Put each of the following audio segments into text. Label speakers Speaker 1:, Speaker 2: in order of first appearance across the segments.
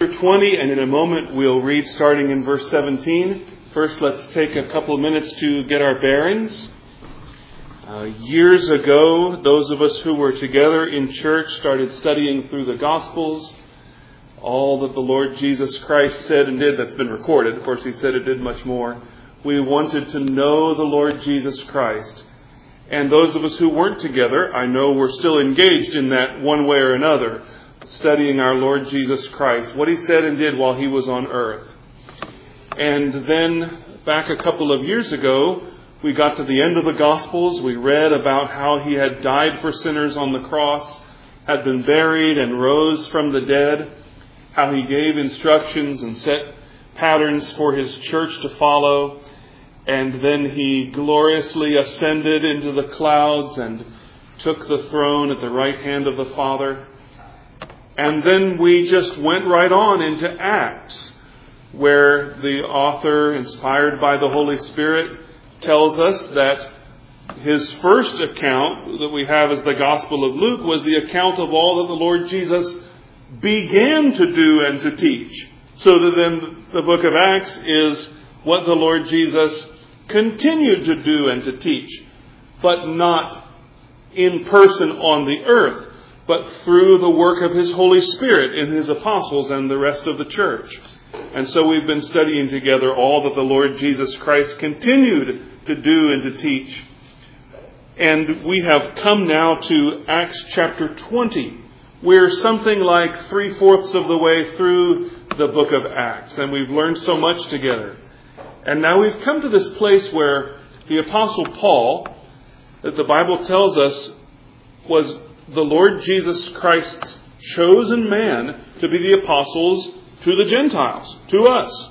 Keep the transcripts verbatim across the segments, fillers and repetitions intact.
Speaker 1: chapter twenty, and in a moment we'll read starting in verse seventeen. First, let's take a couple of minutes to get our bearings. Uh, years ago, those of us who were together in church started studying through the Gospels, all that the Lord Jesus Christ said and did. That's been recorded. Of course, He said and did much more. We wanted to know the Lord Jesus Christ. And those of us who weren't together, I know we're still engaged in that one way or another, studying our Lord Jesus Christ, what He said and did while He was on earth. And then back a couple of years ago, we got to the end of the Gospels. We read about how He had died for sinners on the cross, had been buried and rose from the dead, how He gave instructions and set patterns for His church to follow. And then He gloriously ascended into the clouds and took the throne at the right hand of the Father. And then we just went right on into Acts, where the author, inspired by the Holy Spirit, tells us that his first account that we have as the Gospel of Luke was the account of all that the Lord Jesus began to do and to teach. So that then the book of Acts is what the Lord Jesus continued to do and to teach, but not in person on the earth, but through the work of His Holy Spirit in His apostles and the rest of the church. And so we've been studying together all that the Lord Jesus Christ continued to do and to teach. And we have come now to Acts chapter twenty. We're something like three-fourths of the way through the book of Acts, and we've learned so much together. And now we've come to this place where the Apostle Paul, that the Bible tells us was the Lord Jesus Christ's chosen man to be the apostles to the Gentiles, to us.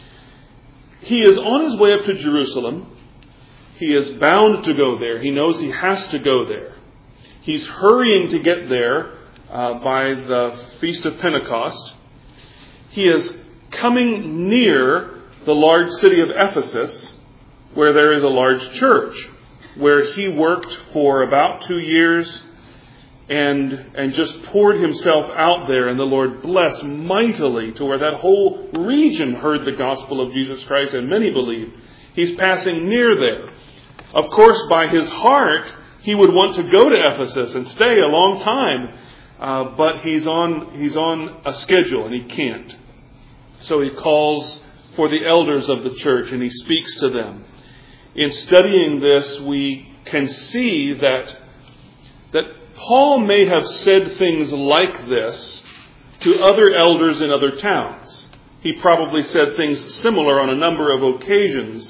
Speaker 1: He is on his way up to Jerusalem. He is bound to go there. He knows he has to go there. He's hurrying to get there uh, by the Feast of Pentecost. He is coming near the large city of Ephesus, where there is a large church, where he worked for about two years and and just poured himself out there, and the Lord blessed mightily to where that whole region heard the gospel of Jesus Christ, and many believed. He's passing near there. Of course, by his heart, he would want to go to Ephesus and stay a long time, uh, but he's on he's on a schedule and he can't. So he calls for the elders of the church, and he speaks to them. In studying this, we can see that, that Paul may have said things like this to other elders in other towns. He probably said things similar on a number of occasions.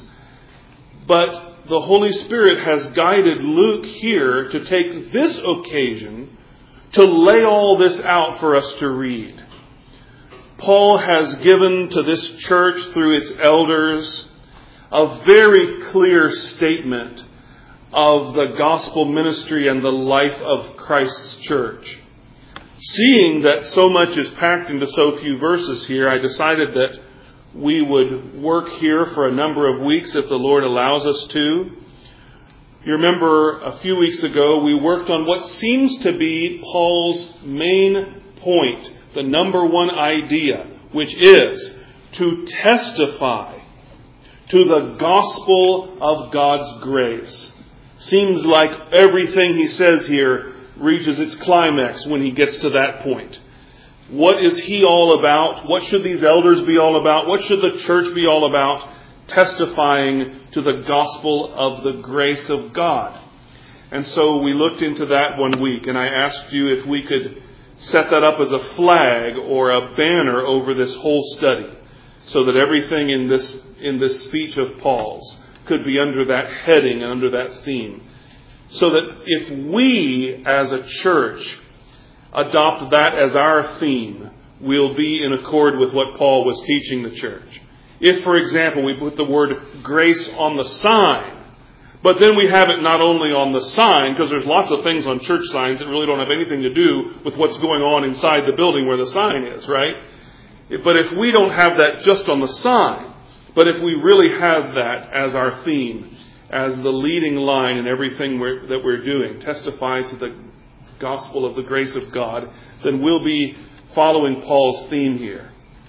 Speaker 1: But the Holy Spirit has guided Luke here to take this occasion to lay all this out for us to read. Paul has given to this church through its elders a very clear statement of the gospel ministry and the life of Christ's church. Seeing that so much is packed into so few verses here, I decided that we would work here for a number of weeks if the Lord allows us to. You remember a few weeks ago we worked on what seems to be Paul's main point, the number one idea, which is to testify to the gospel of God's grace. Seems like everything he says here reaches its climax when he gets to that point. What is he all about? What should these elders be all about? What should the church be all about? Testifying to the gospel of the grace of God. And so we looked into that one week, and I asked you if we could set that up as a flag or a banner over this whole study, so that everything in this in this speech of Paul's could be under that heading, under that theme. So that if we as a church adopt that as our theme, we'll be in accord with what Paul was teaching the church. If, for example, we put the word grace on the sign, but then we have it not only on the sign, because there's lots of things on church signs that really don't have anything to do with what's going on inside the building where the sign is, right? But if we don't have that just on the sign, but if we really have that as our theme, as the leading line in everything we're, that we're doing, testify to the gospel of the grace of God, then we'll be following Paul's theme here.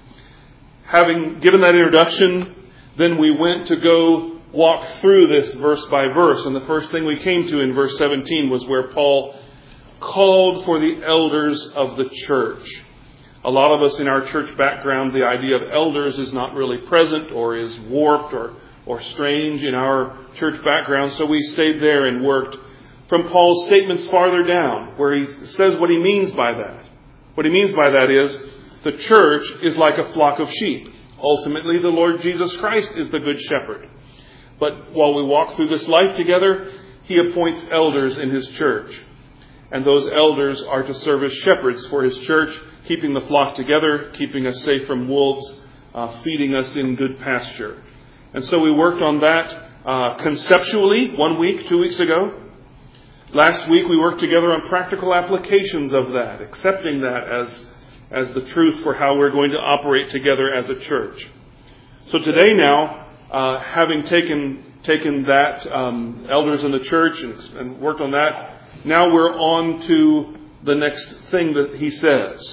Speaker 1: having given that introduction, then we went to go walk through this verse by verse. And the first thing we came to in verse seventeen was where Paul called for the elders of the church. A lot of us in our church background, the idea of elders is not really present or is warped or, or strange in our church background. So we stayed there and worked from Paul's statements farther down, where he says what he means by that. What he means by that is the church is like a flock of sheep. Ultimately, the Lord Jesus Christ is the good shepherd. But while we walk through this life together, he appoints elders in his church. And those elders are to serve as shepherds for his church, keeping the flock together, keeping us safe from wolves, uh, feeding us in good pasture. And so we worked on that uh, conceptually one week, two weeks ago. Last week we worked together on practical applications of that, accepting that as, as the truth for how we're going to operate together as a church. So today now, uh, having taken taken that, um, elders in the church and, and worked on that, now we're on to the next thing that he says.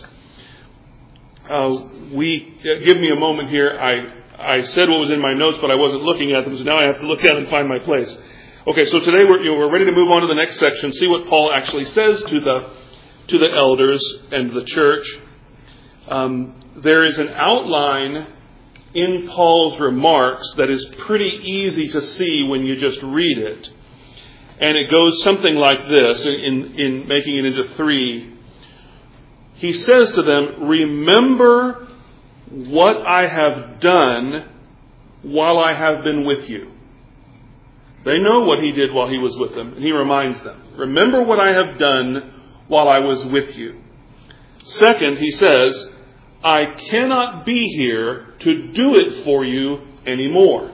Speaker 1: Uh, we give me a moment here. I I said what was in my notes, but I wasn't looking at them, so now I have to look at it and find my place. Okay, so today we're you know, we're ready to move on to the next section. See what Paul actually says to the to the elders and the church. Um, there is an outline in Paul's remarks that is pretty easy to see when you just read it. And it goes something like this, in, in making it into three. He says to them, remember what I have done while I have been with you. They know what he did while he was with them, and he reminds them, remember what I have done while I was with you. Second, he says, I cannot be here to do it for you anymore.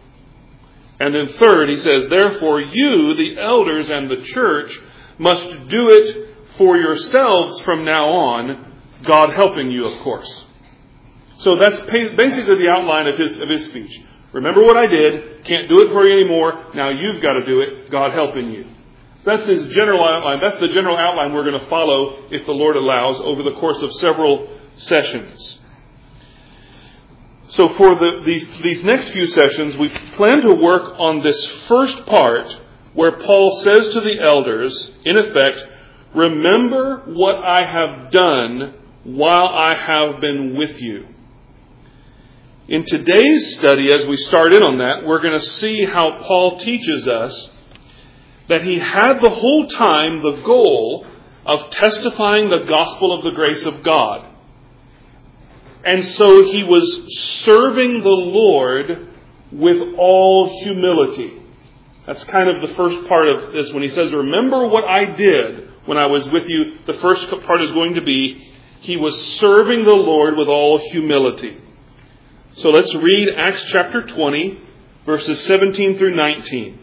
Speaker 1: And then third, he says, therefore you, the elders and the church, must do it for yourselves from now on, God helping you, of course. So that's basically the outline of his, of his speech. Remember what I did, can't do it for you anymore, now you've got to do it, God helping you. That's his general outline. That's the general outline we're going to follow, if the Lord allows, over the course of several sessions. So for the, these, these next few sessions, we plan to work on this first part where Paul says to the elders, in effect, remember what I have done while I have been with you. In today's study, as we start in on that, we're going to see how Paul teaches us that he had the whole time the goal of testifying the gospel of the grace of God. And so he was serving the Lord with all humility. That's kind of the first part of this. When he says, remember what I did when I was with you, the first part is going to be, he was serving the Lord with all humility. So let's read Acts chapter twenty, verses seventeen through nineteen.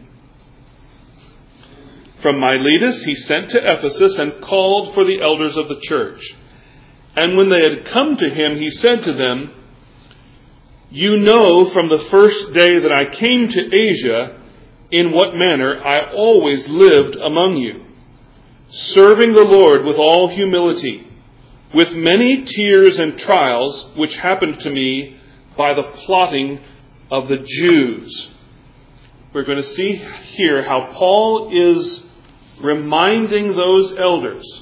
Speaker 1: From Miletus he sent to Ephesus and called for the elders of the church. And when they had come to him, he said to them, you know from the first day that I came to Asia, in what manner I always lived among you, serving the Lord with all humility, with many tears and trials which happened to me by the plotting of the Jews. We're going to see here how Paul is reminding those elders,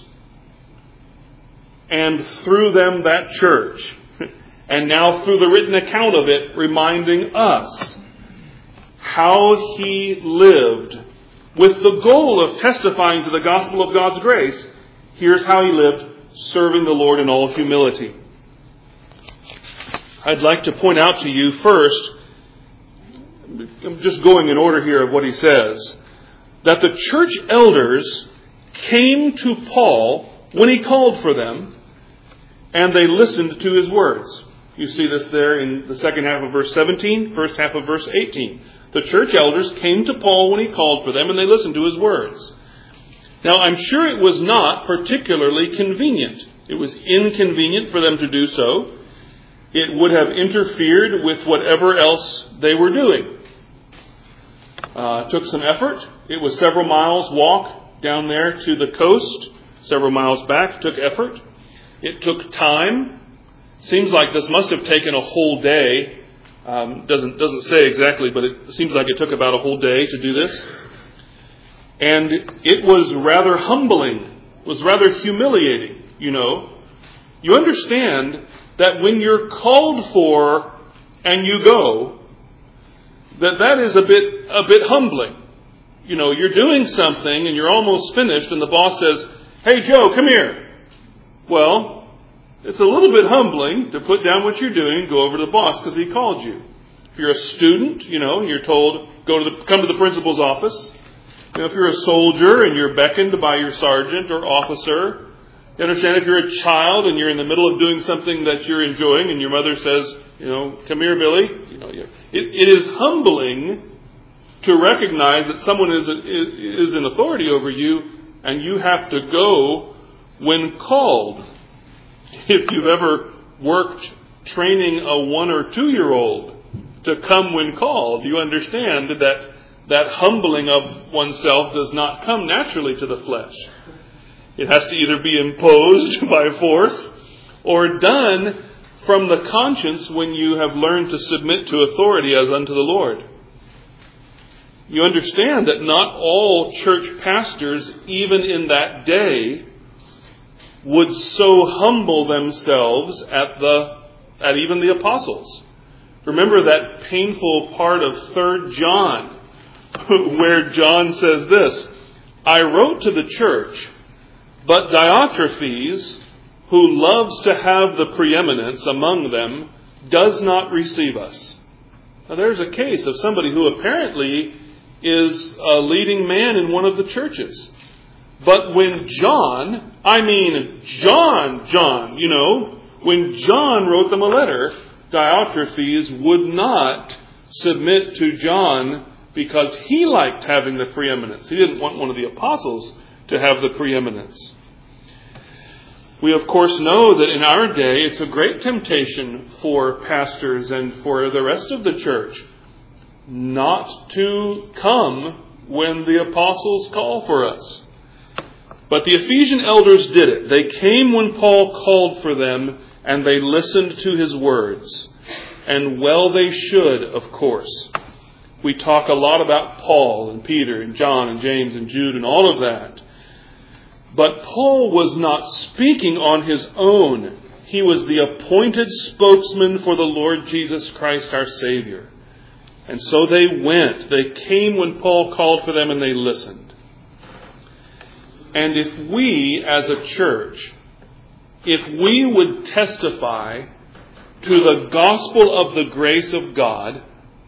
Speaker 1: and through them that church, and now through the written account of it, reminding us how he lived with the goal of testifying to the gospel of God's grace. Here's how he lived, serving the Lord in all humility. I'd like to point out to you first, I'm just going in order here of what he says, that the church elders came to Paul when he called for them, and they listened to his words. You see this there in the second half of verse seventeen, first half of verse eighteen. The church elders came to Paul when he called for them, and they listened to his words. Now, I'm sure it was not particularly convenient. It was inconvenient for them to do so. It would have interfered with whatever else they were doing. Uh, it took some effort. It was several miles walk down there to the coast. Several miles back. It took effort. It took time. Seems like this must have taken a whole day. Um, doesn't doesn't say exactly, but it seems like it took about a whole day to do this. And it was rather humbling. It was rather humiliating, you know. You understand that when you're called for and you go, that that is a bit a bit humbling. You know, you're doing something and you're almost finished and the boss says, "Hey Joe, come here." Well, it's a little bit humbling to put down what you're doing and go over to the boss because he called you. If you're a student, you know, you're told, go to the, come to the principal's office. You know, if you're a soldier and you're beckoned by your sergeant or officer, you understand if you're a child and you're in the middle of doing something that you're enjoying and your mother says, you know, "Come here, Billy." You know, it, it is humbling to recognize that someone is, is in authority over you and you have to go when called. If you've ever worked training a one or two year old to come when called, you understand that that humbling of oneself does not come naturally to the flesh. It has to either be imposed by force or done from the conscience when you have learned to submit to authority as unto the Lord. You understand that not all church pastors, even in that day, would so humble themselves at the at even the apostles. Remember that painful part of Third John, where John says this, "I wrote to the church, but Diotrephes, who loves to have the preeminence among them, does not receive us." Now there's a case of somebody who apparently is a leading man in one of the churches. But when John, I mean John, John, you know, when John wrote them a letter, Diotrephes would not submit to John because he liked having the preeminence. He didn't want one of the apostles to have the preeminence. We, of course, know that in our day it's a great temptation for pastors and for the rest of the church not to come when the apostles call for us. But the Ephesian elders did it. They came when Paul called for them, and they listened to his words. And well they should, of course. We talk a lot about Paul and Peter and John and James and Jude and all of that. But Paul was not speaking on his own. He was the appointed spokesman for the Lord Jesus Christ, our Savior. And so they went. They came when Paul called for them and they listened. And if we as a church, if we would testify to the gospel of the grace of God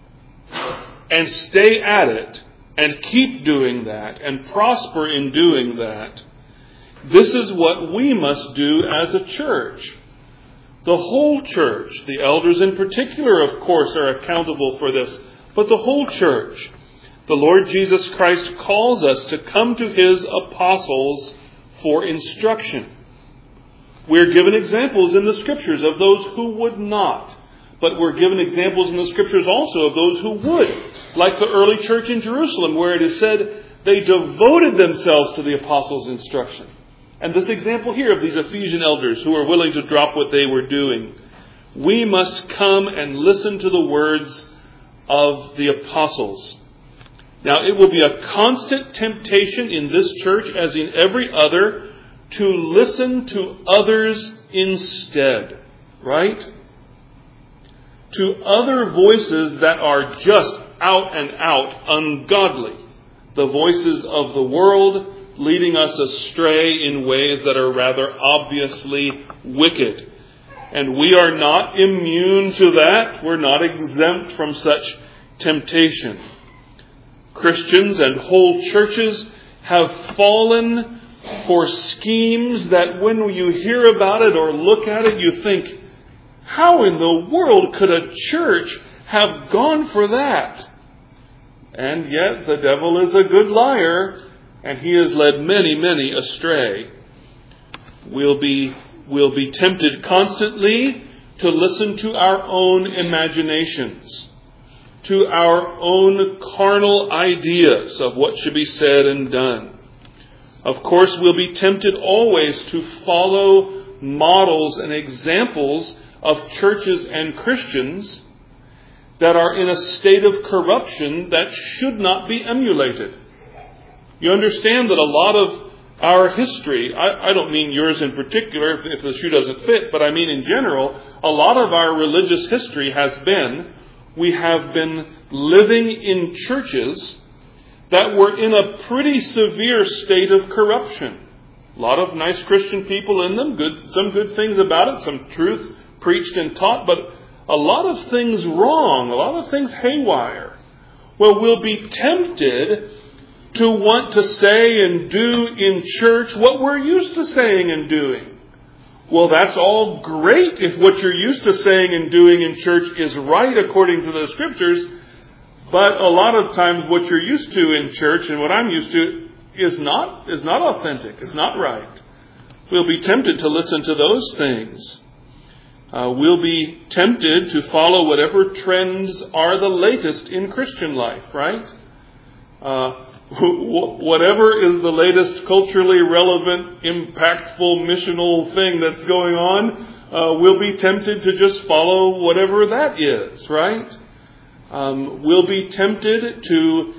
Speaker 1: and stay at it and keep doing that and prosper in doing that, this is what we must do as a church. The whole church, the elders in particular, of course, are accountable for this, but the whole church. The Lord Jesus Christ calls us to come to his apostles for instruction. We're given examples in the Scriptures of those who would not. But we're given examples in the Scriptures also of those who would. Like the early church in Jerusalem, where it is said they devoted themselves to the apostles' instruction. And this example here of these Ephesian elders who are willing to drop what they were doing. We must come and listen to the words of the apostles. Now, it will be a constant temptation in this church, as in every other, to listen to others instead, right? To other voices that are just out and out ungodly. The voices of the world leading us astray in ways that are rather obviously wicked. And we are not immune to that. We're not exempt from such temptation. Christians and whole churches have fallen for schemes that when you hear about it or look at it, you think, how in the world could a church have gone for that? And yet the devil is a good liar, and he has led many, many astray. We'll be, we'll be tempted constantly to listen to our own imaginations, to our own carnal ideas of what should be said and done. Of course, we'll be tempted always to follow models and examples of churches and Christians that are in a state of corruption that should not be emulated. You understand that a lot of our history, I, I don't mean yours in particular if the shoe doesn't fit, but I mean in general, a lot of our religious history has been, we have been living in churches that were in a pretty severe state of corruption. A lot of nice Christian people in them, good, some good things about it, some truth preached and taught, but a lot of things wrong, a lot of things haywire. Well, we'll be tempted to want to say and do in church what we're used to saying and doing. Well, that's all great if what you're used to saying and doing in church is right according to the Scriptures, but a lot of times what you're used to in church and what I'm used to is not is not authentic, it's not right. We'll be tempted to listen to those things. Uh, we'll be tempted to follow whatever trends are the latest in Christian life, right? Uh, whatever is the latest culturally relevant, impactful, missional thing that's going on, uh, we'll be tempted to just follow whatever that is, right? Um, we'll be tempted to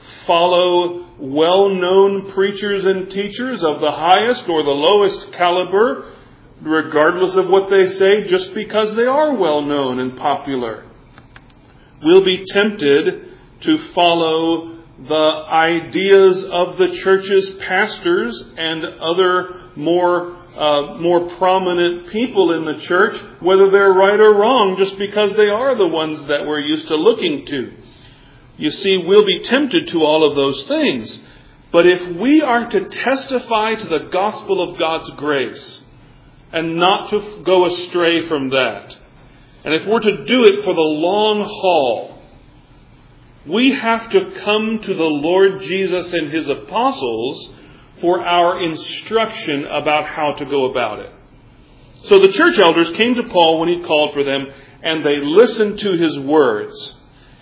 Speaker 1: follow well-known preachers and teachers of the highest or the lowest caliber, regardless of what they say, just because they are well-known and popular. We'll be tempted to follow the ideas of the church's pastors and other more uh, more prominent people in the church, whether they're right or wrong, just because they are the ones that we're used to looking to. You see, we'll be tempted to all of those things. But if we are to testify to the gospel of God's grace and not to go astray from that, and if we're to do it for the long haul, we have to come to the Lord Jesus and His apostles for our instruction about how to go about it. So the church elders came to Paul when he called for them, and they listened to his words.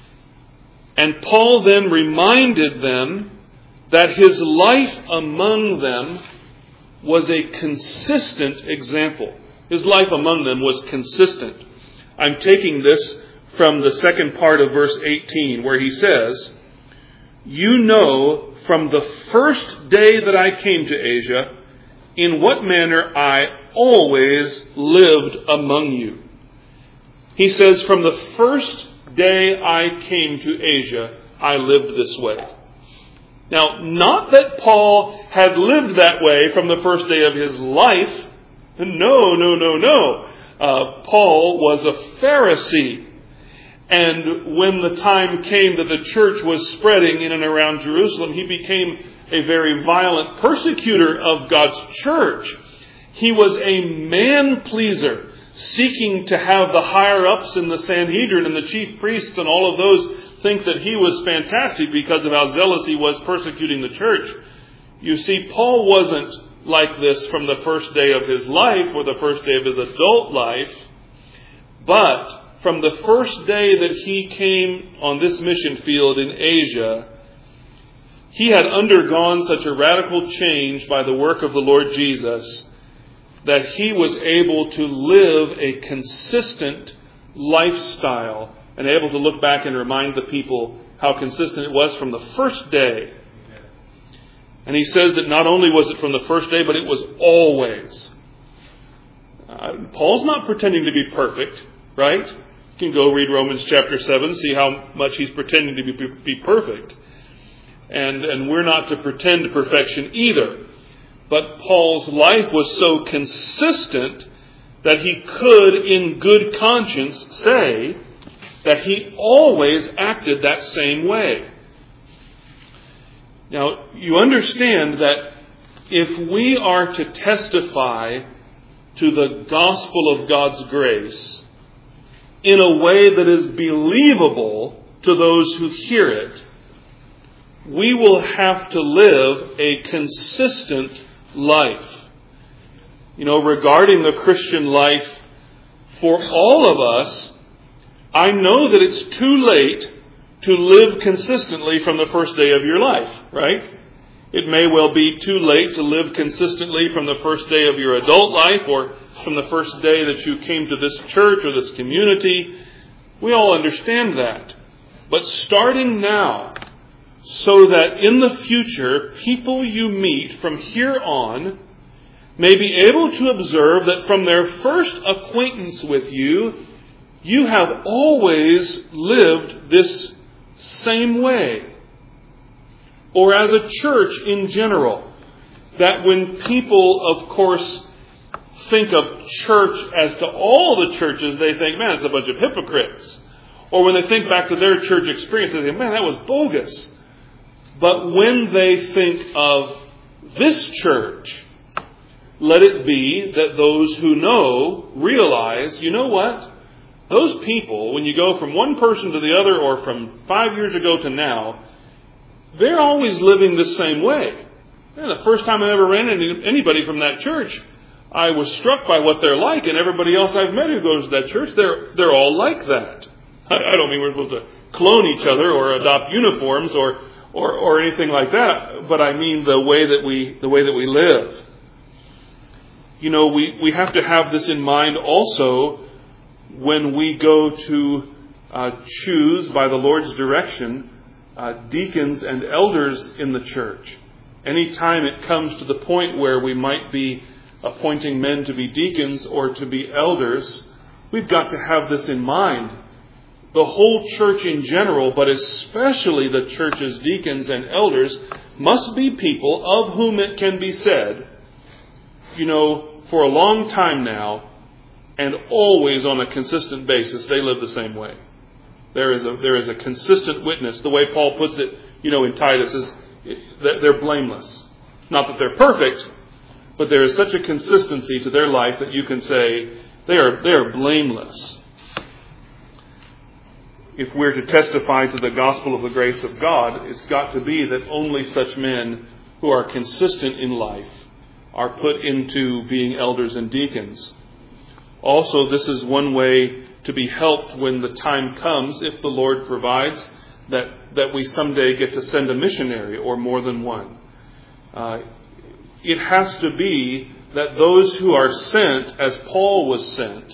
Speaker 1: And Paul then reminded them that his life among them was a consistent example. His life among them was consistent. I'm taking this from the second part of verse eighteen, where he says, "You know from the first day that I came to Asia, in what manner I always lived among you." He says, from the first day I came to Asia, I lived this way. Now, not that Paul had lived that way from the first day of his life. No, no, no, no. Uh, Paul was a Pharisee. And when the time came that the church was spreading in and around Jerusalem, he became a very violent persecutor of God's church. He was a man-pleaser, seeking to have the higher-ups in the Sanhedrin and the chief priests and all of those think that he was fantastic because of how zealous he was persecuting the church. You see, Paul wasn't like this from the first day of his life or the first day of his adult life, but from the first day that he came on this mission field in Asia, he had undergone such a radical change by the work of the Lord Jesus that he was able to live a consistent lifestyle and able to look back and remind the people how consistent it was from the first day. And he says that not only was it from the first day, but it was always. Uh, Paul's not pretending to be perfect, right? You can go read Romans chapter seven, see how much he's pretending to be, be perfect. And, and we're not to pretend to perfection either. But Paul's life was so consistent that he could, in good conscience, say that he always acted that same way. Now, you understand that if we are to testify to the gospel of God's grace in a way that is believable to those who hear it, we will have to live a consistent life. You know, regarding the Christian life, for all of us, I know that it's too late to live consistently from the first day of your life, right? It may well be too late to live consistently from the first day of your adult life or from the first day that you came to this church or this community. We all understand that. But starting now, so that in the future, people you meet from here on may be able to observe that from their first acquaintance with you, you have always lived this same way. Or as a church in general, that when people, of course, think of church as to all the churches, they think, man, it's a bunch of hypocrites. Or when they think back to their church experience, they think, man, that was bogus. But when they think of this church, let it be that those who know realize, you know what? Those people, when you go from one person to the other or from five years ago to now, they're always living the same way. And the first time I ever ran into anybody from that church, I was struck by what they're like, and everybody else I've met who goes to that church, they're they're all like that. I, I don't mean we're supposed to clone each other or adopt uniforms or, or or anything like that, but I mean the way that we the way that we live. You know, we, we have to have this in mind also when we go to uh, choose, by the Lord's direction, uh, deacons and elders in the church. Anytime it comes to the point where we might be appointing men to be deacons or to be elders, we've got to have this in mind. The whole church in general, but especially the church's deacons and elders, must be people of whom it can be said, you know, for a long time now, and always on a consistent basis, they live the same way. There is a there is a consistent witness. The way Paul puts it, you know, in Titus is that they're blameless. Not that they're perfect, but there is such a consistency to their life that you can say they are they are blameless. If we're to testify to the gospel of the grace of God, it's got to be that only such men who are consistent in life are put into being elders and deacons. Also, this is one way to be helped when the time comes, if the Lord provides, that, that we someday get to send a missionary or more than one. Uh, it has to be that those who are sent, as Paul was sent,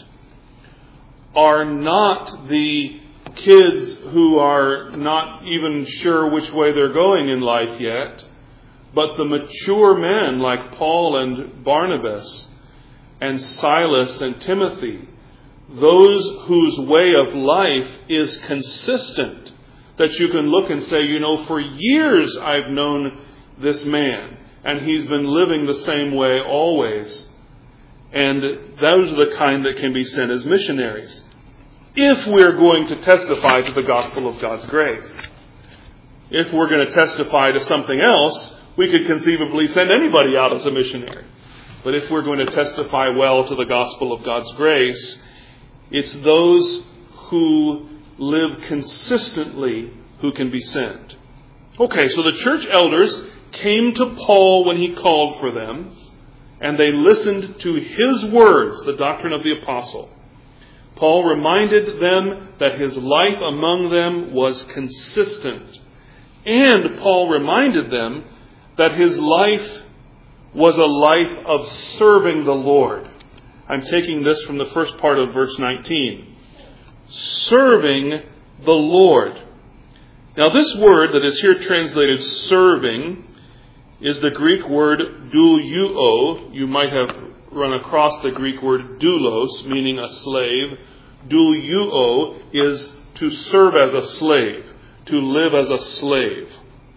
Speaker 1: are not the kids who are not even sure which way they're going in life yet, but the mature men like Paul and Barnabas and Silas and Timothy, those whose way of life is consistent, that you can look and say, you know, for years I've known this man, and he's been living the same way always. And those are the kind that can be sent as missionaries, if we're going to testify to the gospel of God's grace. If we're going to testify to something else, we could conceivably send anybody out as a missionary. But if we're going to testify well to the gospel of God's grace, it's those who live consistently who can be sent. Okay, so the church elders came to Paul when he called for them, and they listened to his words, the doctrine of the apostle. Paul reminded them that his life among them was consistent. And Paul reminded them that his life was a life of serving the Lord. I'm taking this from the first part of verse nineteen. Serving the Lord. Now this word that is here translated serving is the Greek word doulo. You might have run across the Greek word doulos, meaning a slave. Doulo is to serve as a slave, to live as a slave.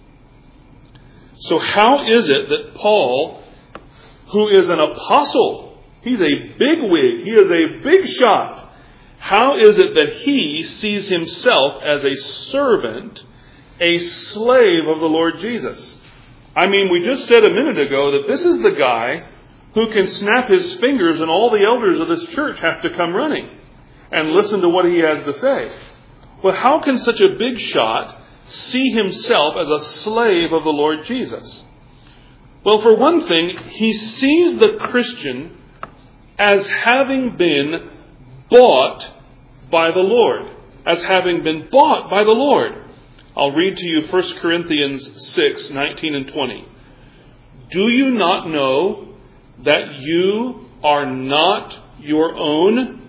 Speaker 1: So how is it that Paul, who is an apostle, he's a bigwig, he is a big shot, how is it that he sees himself as a servant, a slave of the Lord Jesus? I mean, we just said a minute ago that this is the guy who can snap his fingers and all the elders of this church have to come running and listen to what he has to say. Well, how can such a big shot see himself as a slave of the Lord Jesus? Well, for one thing, he sees the Christian as having been bought by the Lord. As having been bought by the Lord. I'll read to you First Corinthians six, nineteen and twenty. Do you not know that you are not your own?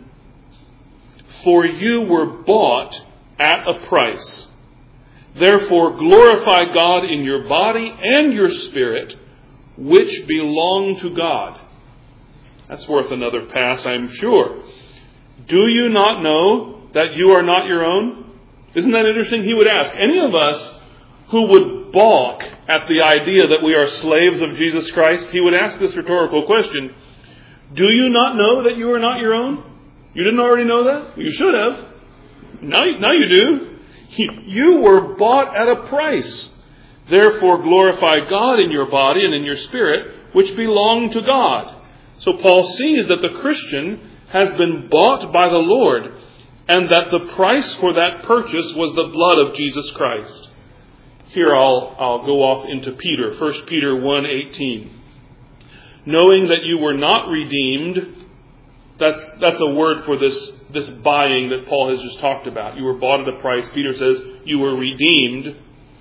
Speaker 1: For you were bought at a price. Therefore glorify God in your body and your spirit, which belong to God. That's worth another pass, I'm sure. Do you not know that you are not your own? Isn't that interesting? He would ask any of us who would balk at the idea that we are slaves of Jesus Christ, he would ask this rhetorical question. Do you not know that you are not your own? You didn't already know that? You should have. Now, now you do. You were bought at a price. Therefore glorify God in your body and in your spirit, which belong to God. So Paul sees that the Christian has been bought by the Lord, and that the price for that purchase was the blood of Jesus Christ. Here I'll, I'll go off into Peter, First Peter one eighteen. Knowing that you were not redeemed, that's, that's a word for this, this buying that Paul has just talked about. You were bought at a price. Peter says you were redeemed.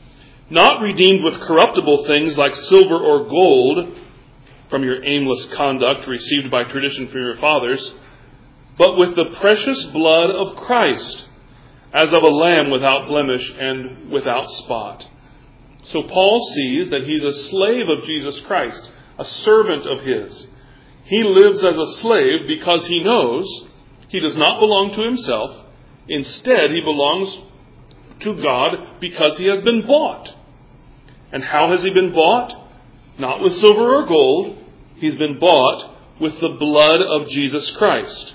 Speaker 1: Not redeemed with corruptible things like silver or gold from your aimless conduct received by tradition from your fathers, but with the precious blood of Christ, as of a lamb without blemish and without spot. So Paul sees that he's a slave of Jesus Christ, a servant of his. He lives as a slave because he knows he does not belong to himself. Instead, he belongs to God because he has been bought. And how has he been bought? Not with silver or gold. He's been bought with the blood of Jesus Christ.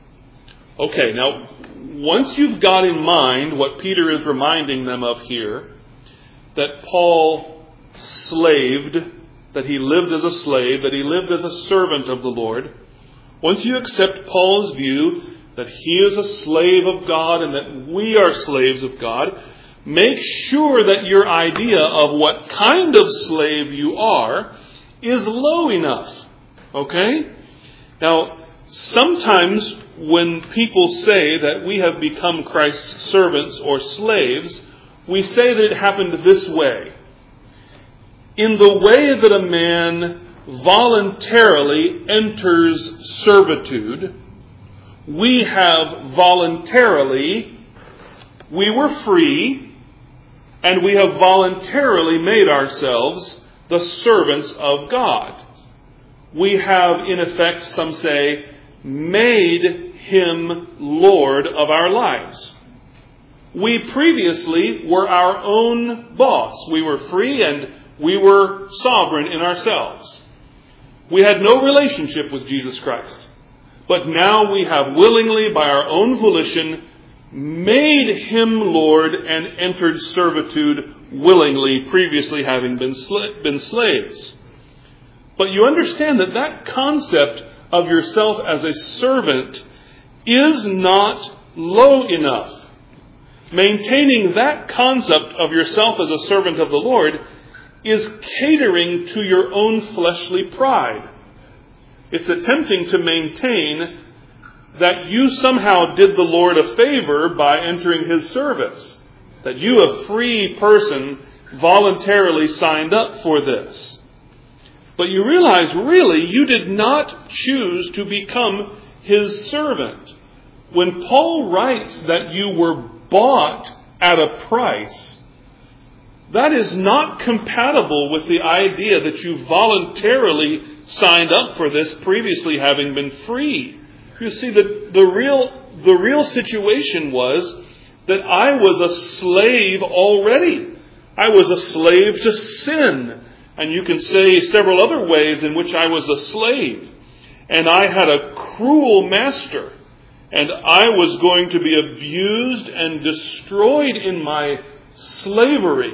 Speaker 1: Okay, now, once you've got in mind what Peter is reminding them of here, that Paul slaved, that he lived as a slave, that he lived as a servant of the Lord, once you accept Paul's view that he is a slave of God and that we are slaves of God, make sure that your idea of what kind of slave you are is low enough. Okay? Now, sometimes when people say that we have become Christ's servants or slaves, we say that it happened this way. In the way that a man voluntarily enters servitude, we have voluntarily, we were free, and we have voluntarily made ourselves the servants of God. We have, in effect, some say, made him Lord of our lives. We previously were our own boss. We were free and we were sovereign in ourselves. We had no relationship with Jesus Christ. But now we have willingly, by our own volition, made him Lord and entered servitude willingly, previously having been, sl- been slaves. But you understand that that concept of yourself as a servant is not low enough. Maintaining that concept of yourself as a servant of the Lord is catering to your own fleshly pride. It's attempting to maintain that you somehow did the Lord a favor by entering his service. That you, a free person, voluntarily signed up for this. But you realize, really, you did not choose to become his servant. When Paul writes that you were bought at a price, that is not compatible with the idea that you voluntarily signed up for this, previously having been free. You see, the, the real the real situation was that I was a slave already. I was a slave to sin. And you can say several other ways in which I was a slave. And I had a cruel master. And I was going to be abused and destroyed in my slavery.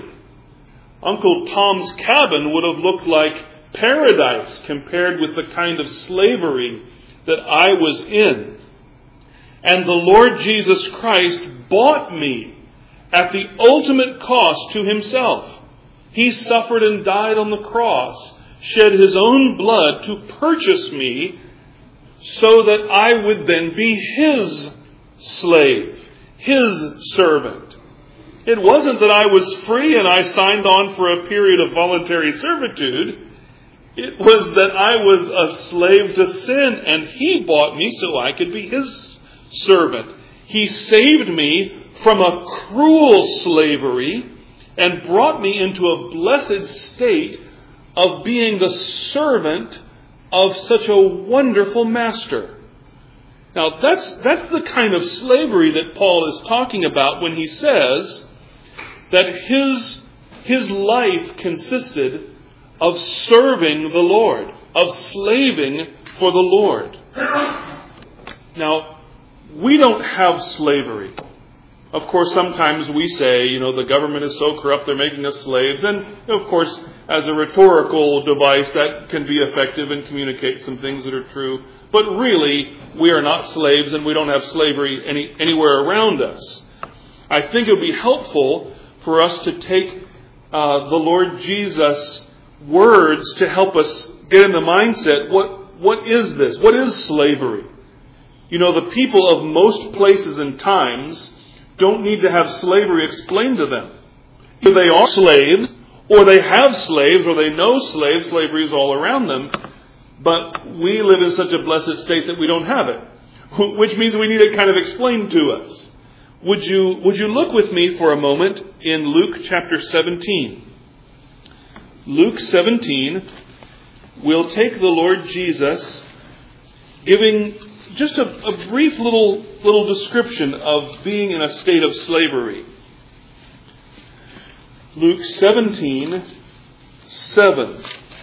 Speaker 1: Uncle Tom's Cabin would have looked like paradise compared with the kind of slavery that I was in. And the Lord Jesus Christ bought me at the ultimate cost to himself. He suffered and died on the cross, shed his own blood to purchase me so that I would then be his slave, his servant. It wasn't that I was free and I signed on for a period of voluntary servitude. It was that I was a slave to sin, and He bought me so I could be His servant. He saved me from a cruel slavery and brought me into a blessed state of being the servant of such a wonderful master. Now, that's, that's the kind of slavery that Paul is talking about when he says that his, his life consisted of serving the Lord, of slaving for the Lord. Now, we don't have slavery. Of course, sometimes we say, you know, the government is so corrupt, they're making us slaves. And, of course, as a rhetorical device, that can be effective and communicate some things that are true. But really, we are not slaves, and we don't have slavery any, anywhere around us. I think it would be helpful for us to take uh, the Lord Jesus' words to help us get in the mindset, what what is this? What is slavery? You know, the people of most places and times don't need to have slavery explained to them. Either they are slaves, or they have slaves, or they know slaves. Slavery is all around them. But we live in such a blessed state that we don't have it. Which means we need it kind of explained to us. Would you, would you look with me for a moment in Luke chapter seventeen? Luke seventeen, we'll take the Lord Jesus giving just a, a brief little, little description of being in a state of slavery. Luke seventeen, seven.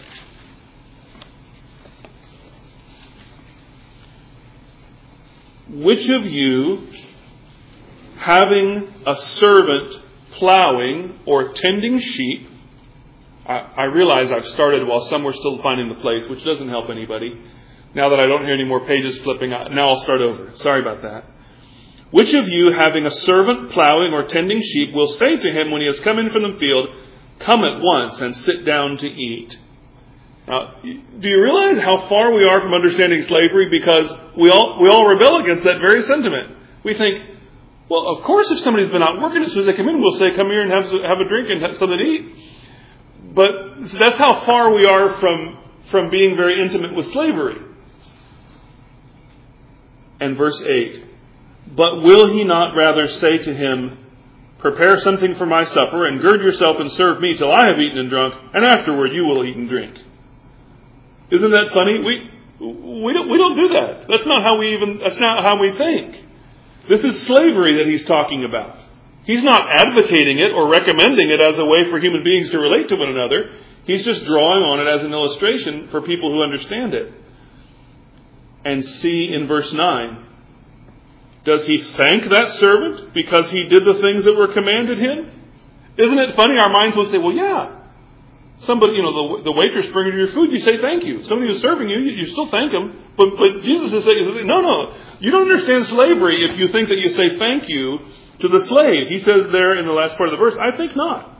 Speaker 1: Which of you, having a servant plowing or tending sheep, I, I realize I've started while some were still finding the place, which doesn't help anybody. Now that I don't hear any more pages flipping, now I'll start over. Sorry about that. Which of you, having a servant plowing or tending sheep, will say to him when he has come in from the field, "Come at once and sit down to eat"? Now, do you realize how far we are from understanding slavery? Because we all we all rebel against that very sentiment. We think, well, of course, if somebody's been out working, as soon as they come in, we'll say, "Come here and have have a drink and have something to eat." But that's how far we are from from being very intimate with slavery. And verse eight, "But will he not rather say to him, 'Prepare something for my supper, and gird yourself and serve me till I have eaten and drunk, and afterward you will eat and drink'?" Isn't that funny? We we don't we don't do that. That's not how we even that's not how we think. This is slavery that he's talking about. He's not advocating it or recommending it as a way for human beings to relate to one another. He's just drawing on it as an illustration for people who understand it. And see in verse nine, does he thank that servant because he did the things that were commanded him? Isn't it funny? Our minds would say, well, yeah. Somebody, you know, the, the waitress brings you your food, you say thank you. Somebody who's serving you, you, you still thank them. But, but Jesus is saying, no, no. You don't understand slavery if you think that you say thank you to the slave. He says there in the last part of the verse, I think not.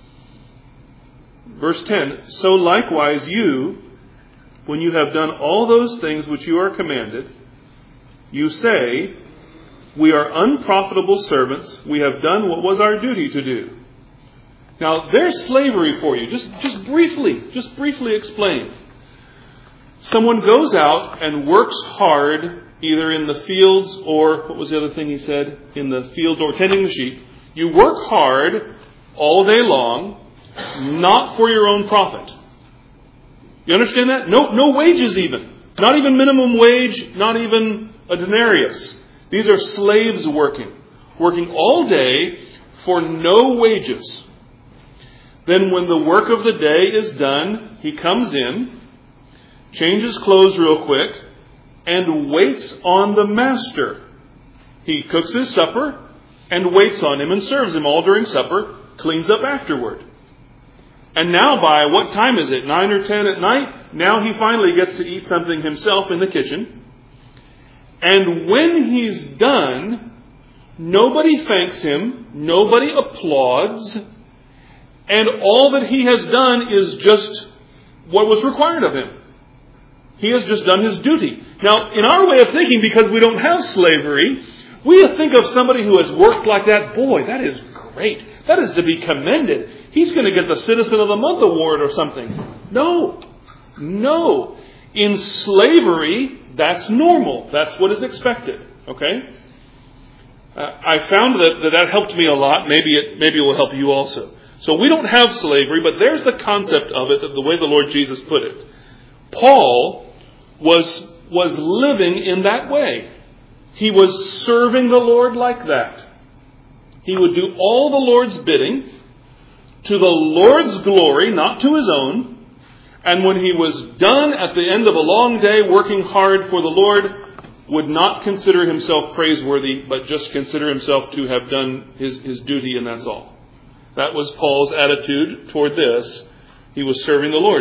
Speaker 1: Verse ten, "So likewise you, when you have done all those things which you are commanded, you say, 'We are unprofitable servants. We have done what was our duty to do.'" Now, there's slavery for you. Just, just briefly, just briefly explain. Someone goes out and works hard, either in the fields or, what was the other thing he said? In the fields or tending the sheep. You work hard all day long, not for your own profit. You understand that? No, no wages even. Not even minimum wage, not even a denarius. These are slaves working. Working all day for no wages. Then when the work of the day is done, he comes in, changes clothes real quick, and waits on the master. He cooks his supper and waits on him and serves him all during supper, cleans up afterward. And now by, what time is it? Nine or ten at night? Now he finally gets to eat something himself in the kitchen. And when he's done, nobody thanks him, nobody applauds, and all that he has done is just what was required of him. He has just done his duty. Now, in our way of thinking, because we don't have slavery, we think of somebody who has worked like that. Boy, that is great. That is to be commended. He's going to get the Citizen of the Month award or something. No. No. In slavery, that's normal. That's what is expected. Okay? Uh, I found that, that that helped me a lot. Maybe it, maybe it will help you also. So we don't have slavery, but there's the concept of it, the way the Lord Jesus put it. Paul was, was living in that way. He was serving the Lord like that. He would do all the Lord's bidding to the Lord's glory, not to his own. And when he was done at the end of a long day working hard for the Lord, would not consider himself praiseworthy, but just consider himself to have done his, his duty, and that's all. That was Paul's attitude toward this. He was serving the Lord.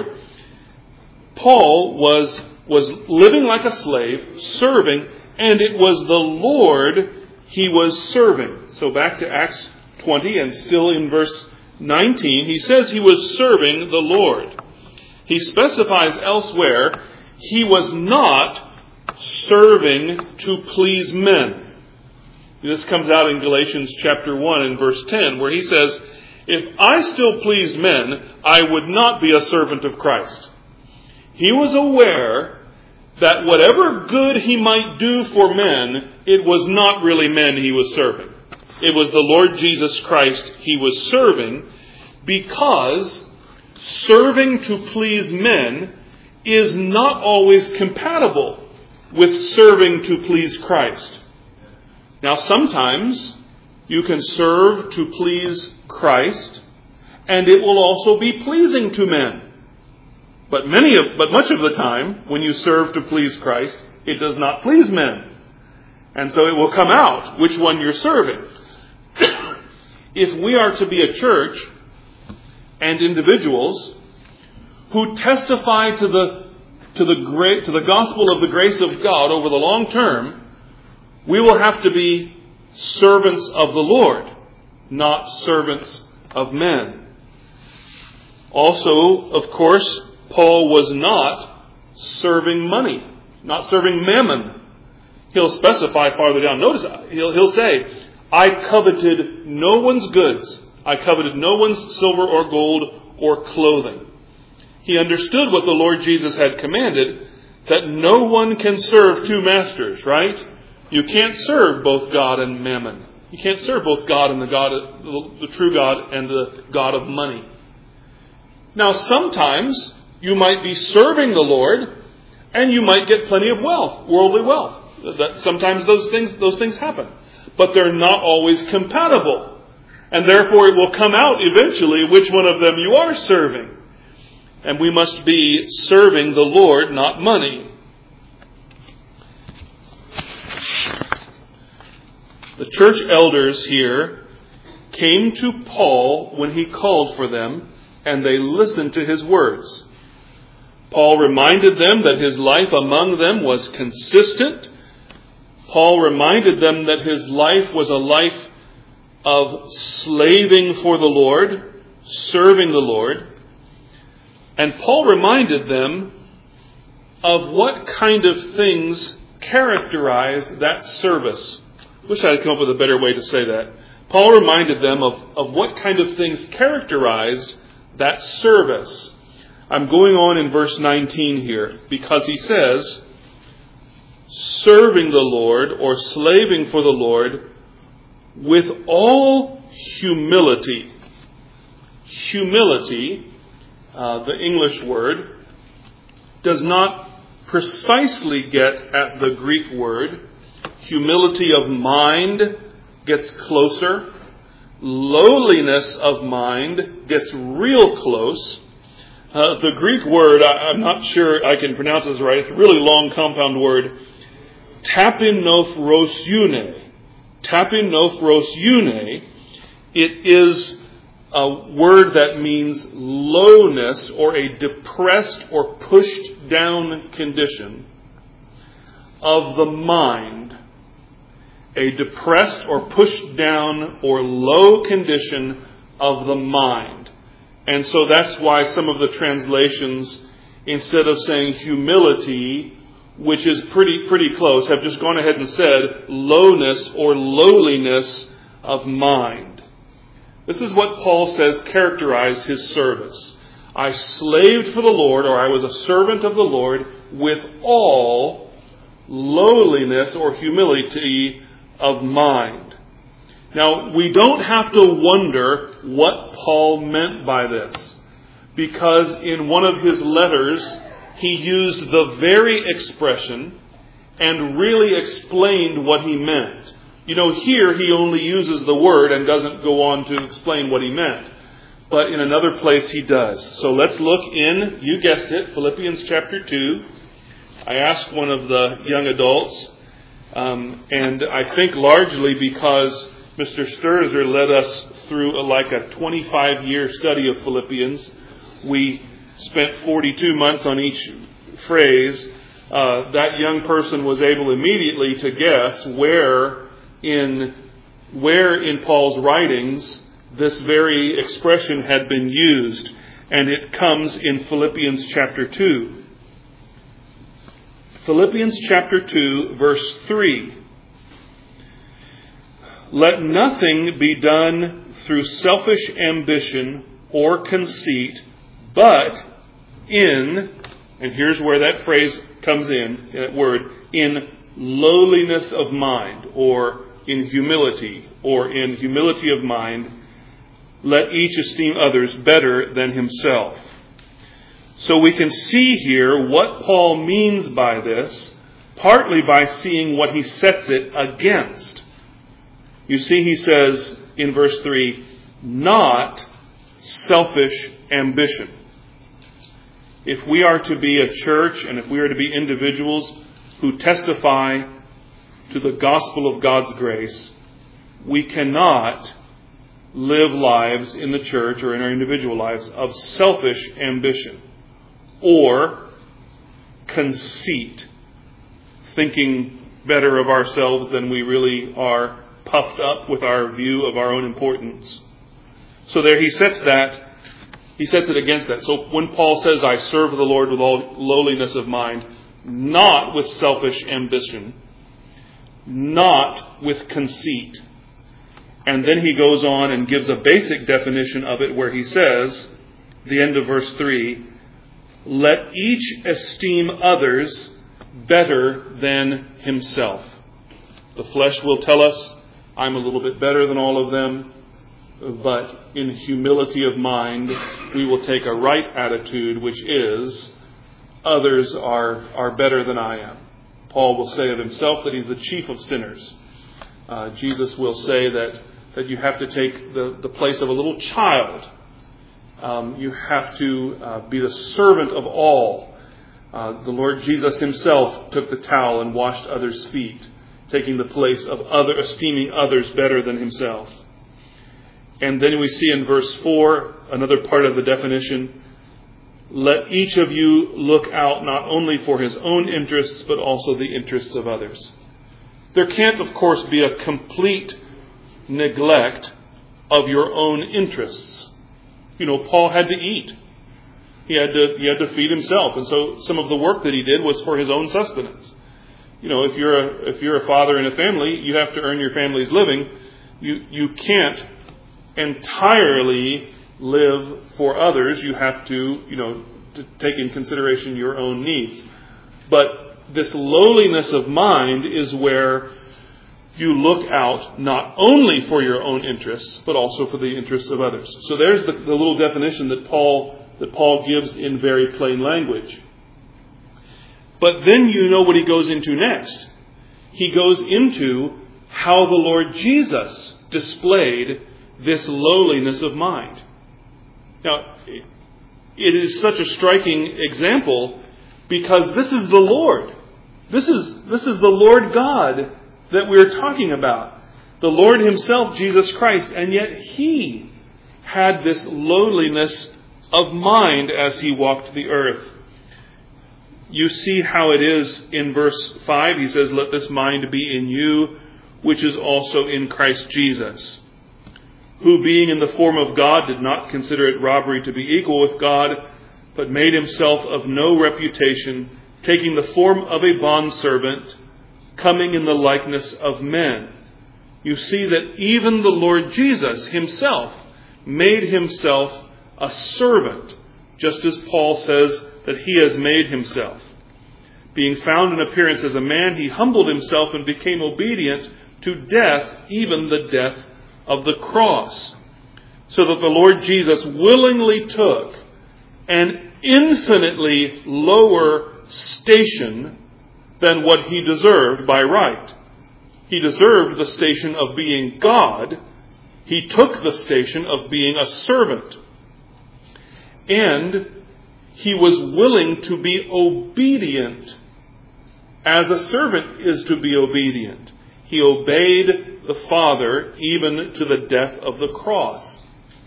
Speaker 1: Paul was, was living like a slave, serving, and it was the Lord he was serving. So back to Acts twenty, and still in verse nineteen, he says he was serving the Lord. He specifies elsewhere, he was not serving to please men. This comes out in Galatians chapter one and verse ten, where he says, if I still pleased men, I would not be a servant of Christ. He was aware that whatever good he might do for men, it was not really men he was serving. It was the Lord Jesus Christ he was serving, because serving to please men is not always compatible with serving to please Christ. Now, sometimes you can serve to please Christ, and it will also be pleasing to men. But many of, but much of the time, when you serve to please Christ, it does not please men. And so it will come out which one you're serving. If we are to be a church and individuals who testify to the to the great to the gospel of the grace of God over the long term, we will have to be servants of the Lord, not servants of men. Also, of course, Paul was not serving money, not serving mammon. He'll specify farther down. Notice, he'll, he'll say, I coveted no one's goods. I coveted no one's silver or gold or clothing. He understood what the Lord Jesus had commanded, that no one can serve two masters, right? You can't serve both God and mammon. You can't serve both God and the God, the true God and the God of money. Now, sometimes you might be serving the Lord, and you might get plenty of wealth, worldly wealth. That sometimes those things, those things happen, but they're not always compatible, and therefore it will come out eventually which one of them you are serving. And we must be serving the Lord, not money. The church elders here came to Paul when he called for them, and they listened to his words. Paul reminded them that his life among them was consistent. Paul reminded them that his life was a life of slaving for the Lord, serving the Lord. And Paul reminded them of what kind of things characterized that service. Wish I had come up with a better way to say that. Paul reminded them of, of what kind of things characterized that service. I'm going on in verse nineteen here, because he says, serving the Lord or slaving for the Lord with all humility. Humility, uh, the English word, does not precisely get at the Greek word. Humility of mind gets closer. Lowliness of mind gets real close. Uh, the Greek word, I, I'm not sure I can pronounce this right. It's a really long compound word. Tapinophrosune. Tapinophrosune. It is a word that means lowness or a depressed or pushed down condition of the mind. A depressed or pushed down or low condition of the mind. And so that's why some of the translations, instead of saying humility, which is pretty pretty close, have just gone ahead and said lowness or lowliness of mind. This is what Paul says characterized his service. I slaved for the Lord, or I was a servant of the Lord, with all lowliness or humility of mind. Now, we don't have to wonder what Paul meant by this, because in one of his letters, he used the very expression and really explained what he meant. You know, here he only uses the word and doesn't go on to explain what he meant. But in another place he does. So let's look in, you guessed it, Philippians chapter two. I asked one of the young adults, um, and I think largely because Mister Sturzer led us through a, like a twenty-five year study of Philippians. We spent forty-two months on each phrase. Uh, that young person was able immediately to guess where in where in Paul's writings this very expression had been used, and it comes in Philippians chapter two. Philippians chapter two, verse three. Let nothing be done through selfish ambition or conceit, but in, and here's where that phrase comes in, that word, in lowliness of mind, or in humility, or in humility of mind, let each esteem others better than himself. So we can see here what Paul means by this, partly by seeing what he sets it against. You see, he says in verse three, not selfish ambition. If we are to be a church, and if we are to be individuals who testify to the gospel of God's grace, we cannot live lives in the church or in our individual lives of selfish ambition or conceit, thinking better of ourselves than we really are, puffed up with our view of our own importance. So there he sets that, he sets it against that. So when Paul says, I serve the Lord with all lowliness of mind, not with selfish ambition, not with conceit. And then he goes on and gives a basic definition of it where he says, the end of verse three, let each esteem others better than himself. The flesh will tell us, I'm a little bit better than all of them, but in humility of mind, we will take a right attitude, which is, others are, are better than I am. Paul will say of himself that he's the chief of sinners. Uh, Jesus will say that, that you have to take the, the place of a little child. Um, you have to uh, be the servant of all. Uh, the Lord Jesus himself took the towel and washed others' feet, taking the place of other, esteeming others better than himself. And then we see in verse four, another part of the definition, let each of you look out not only for his own interests, but also the interests of others. There can't, of course, be a complete neglect of your own interests. You know, Paul had to eat. He had to, he had to feed himself. And so some of the work that he did was for his own sustenance. You know, if you're a, if you're a father in a family, you have to earn your family's living. You, you can't entirely live for others. You have to, you know, to take in consideration your own needs. But this lowliness of mind is where you look out not only for your own interests, but also for the interests of others. So there's the, the little definition that Paul that Paul gives in very plain language. But then you know what he goes into next. He goes into how the Lord Jesus displayed this lowliness of mind. Now, it is such a striking example because this is the Lord. This is, this is the Lord God that we're talking about. The Lord himself, Jesus Christ. And yet he had this lowliness of mind as he walked the earth. You see how it is in verse five. He says, let this mind be in you, which is also in Christ Jesus, who being in the form of God did not consider it robbery to be equal with God, but made himself of no reputation, taking the form of a bondservant, coming in the likeness of men. You see that even the Lord Jesus himself made himself a servant just as Paul says that he has made himself. Being found in appearance as a man, he humbled himself and became obedient to death, even the death of the cross. So that the Lord Jesus willingly took an infinitely lower station than what he deserved by right. He deserved the station of being God. He took the station of being a servant. And he was willing to be obedient as a servant is to be obedient. He obeyed the Father even to the death of the cross.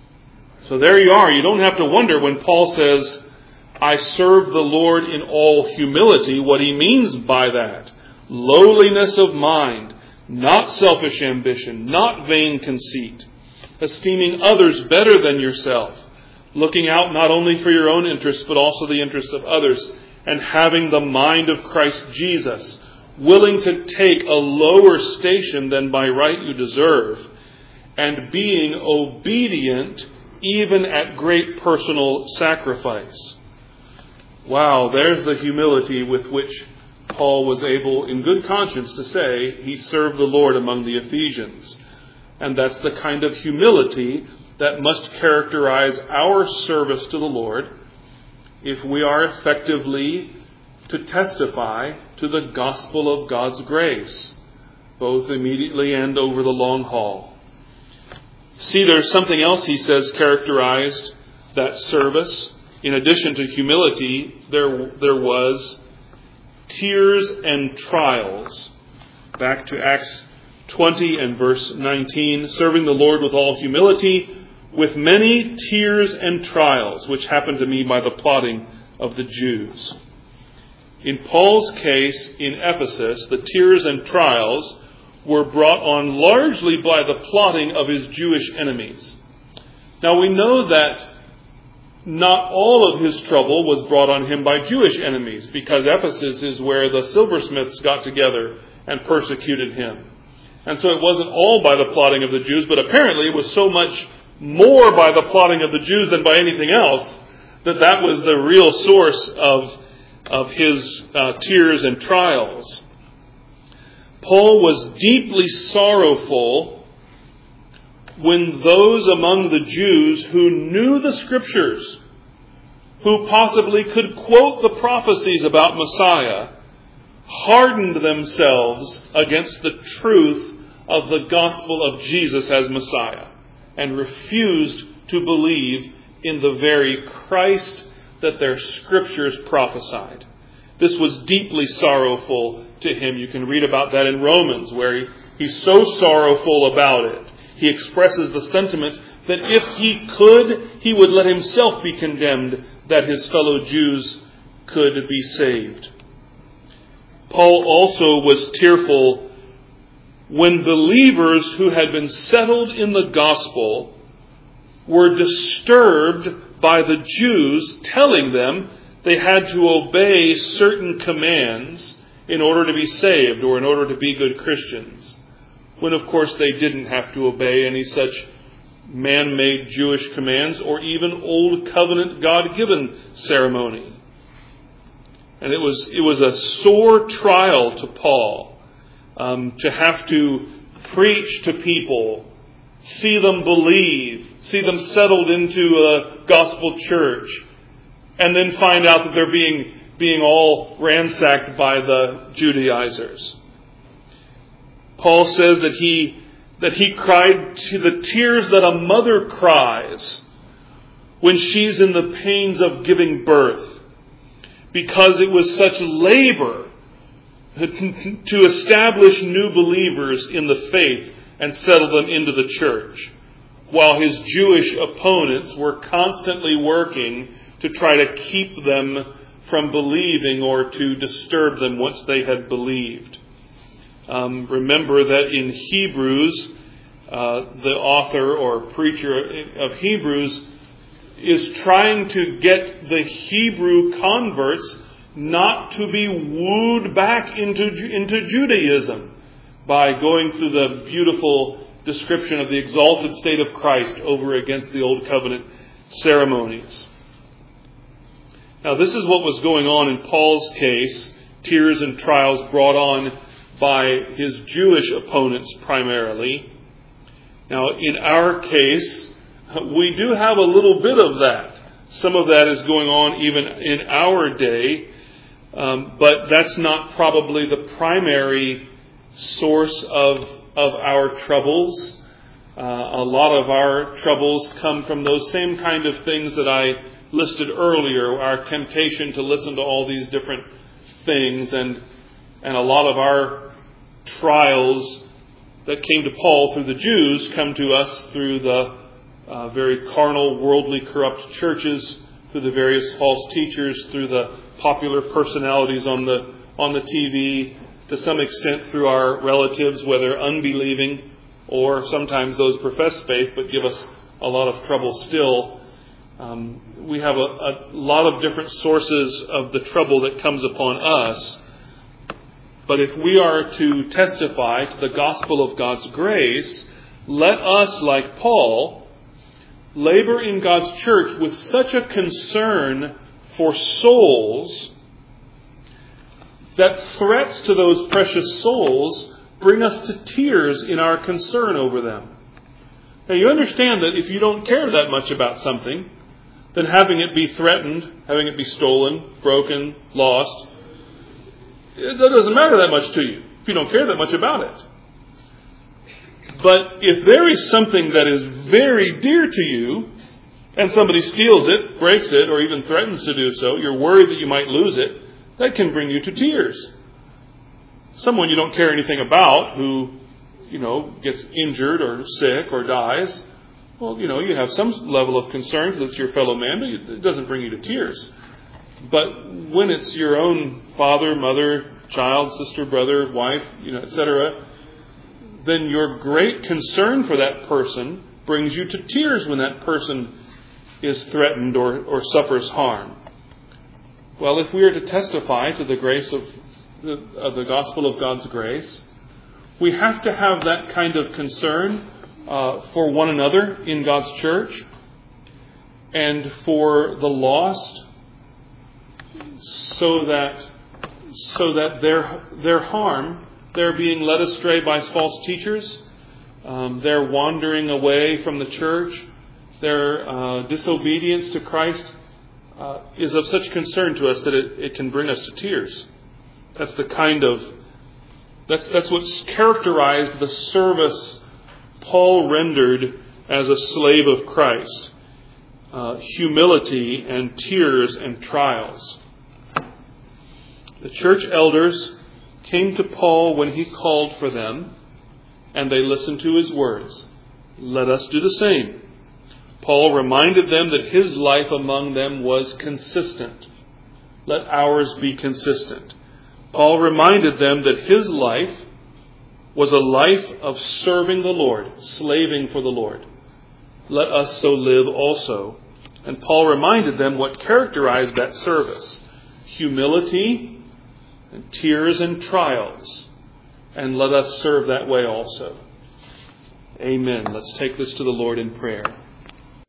Speaker 1: So there you are. You don't have to wonder when Paul says, I serve the Lord in all humility, what he means by that. Lowliness of mind, not selfish ambition, not vain conceit, esteeming others better than yourself, looking out not only for your own interests, but also the interests of others, and having the mind of Christ Jesus, willing to take a lower station than by right you deserve, and being obedient even at great personal sacrifice. Wow, there's the humility with which Paul was able, in good conscience, to say he served the Lord among the Ephesians. And that's the kind of humility that must characterize our service to the Lord if we are effectively to testify to the gospel of God's grace, both immediately and over the long haul. See, there's something else he says characterized that service. In addition to humility, there, there was tears and trials. Back to Acts twenty and verse nineteen, serving the Lord with all humility, with many tears and trials, which happened to me by the plotting of the Jews. In Paul's case in Ephesus, the tears and trials were brought on largely by the plotting of his Jewish enemies. Now we know that not all of his trouble was brought on him by Jewish enemies, because Ephesus is where the silversmiths got together and persecuted him. And so it wasn't all by the plotting of the Jews, but apparently it was so much more by the plotting of the Jews than by anything else that that was the real source of, of his uh, tears and trials. Paul was deeply sorrowful when those among the Jews who knew the Scriptures, who possibly could quote the prophecies about Messiah, hardened themselves against the truth of the gospel of Jesus as Messiah and refused to believe in the very Christ that their Scriptures prophesied. This was deeply sorrowful to him. You can read about that in Romans, where he, he's so sorrowful about it. He expresses the sentiment that if he could, he would let himself be condemned, that his fellow Jews could be saved. Paul also was tearful when believers who had been settled in the gospel were disturbed by the Jews telling them they had to obey certain commands in order to be saved or in order to be good Christians, when of course they didn't have to obey any such man-made Jewish commands or even Old Covenant God-given ceremony. And it was it was a sore trial to Paul um, to have to preach to people, see them believe, see them settled into a gospel church, and then find out that they're being being all ransacked by the Judaizers. Paul says that he that he cried to the tears that a mother cries when she's in the pains of giving birth, because it was such labor to establish new believers in the faith and settle them into the church, while his Jewish opponents were constantly working to try to keep them from believing or to disturb them once they had believed. Um, remember that in Hebrews, uh, the author or preacher of Hebrews is trying to get the Hebrew converts not to be wooed back into, into Judaism by going through the beautiful description of the exalted state of Christ over against the Old Covenant ceremonies. Now, this is what was going on in Paul's case, tears and trials brought on by his Jewish opponents primarily. Now, in our case, we do have a little bit of that. Some of that is going on even in our day, um, but that's not probably the primary source of, of our troubles. Uh, a lot of our troubles come from those same kind of things that I listed earlier, our temptation to listen to all these different things, and and a lot of our trials that came to Paul through the Jews come to us through the uh, very carnal, worldly, corrupt churches, through the various false teachers, through the popular personalities on the on the T V, to some extent through our relatives, whether unbelieving or sometimes those profess faith but give us a lot of trouble still. Um, we have a, a lot of different sources of the trouble that comes upon us. But if we are to testify to the gospel of God's grace, let us, like Paul, labor in God's church with such a concern for souls that threats to those precious souls bring us to tears in our concern over them. Now, you understand that if you don't care that much about something, then having it be threatened, having it be stolen, broken, lost, that doesn't matter that much to you if you don't care that much about it. But if there is something that is very dear to you, and somebody steals it, breaks it, or even threatens to do so, you're worried that you might lose it, that can bring you to tears. Someone you don't care anything about who, you know, gets injured or sick or dies, well, you know, you have some level of concern because it's your fellow man, but it doesn't bring you to tears. But when it's your own father, mother, child, sister, brother, wife, you know, et cetera, then your great concern for that person brings you to tears when that person is threatened or, or suffers harm. Well, if we are to testify to the grace of the, of the gospel of God's grace, we have to have that kind of concern uh, for one another in God's church and for the lost, so that so that their their harm, they're being led astray by false teachers, um, their wandering away from the church, their uh, disobedience to Christ uh, is of such concern to us that it, it can bring us to tears. That's the kind of that's that's what's characterized the service Paul rendered as a slave of Christ: uh, humility and tears and trials. The church elders came to Paul when he called for them, and they listened to his words. Let us do the same. Paul reminded them that his life among them was consistent. Let ours be consistent. Paul reminded them that his life was a life of serving the Lord, slaving for the Lord. Let us so live also. And Paul reminded them what characterized that service: humility and tears and trials. And let us serve that way also. Amen. Let's take this to the Lord in prayer.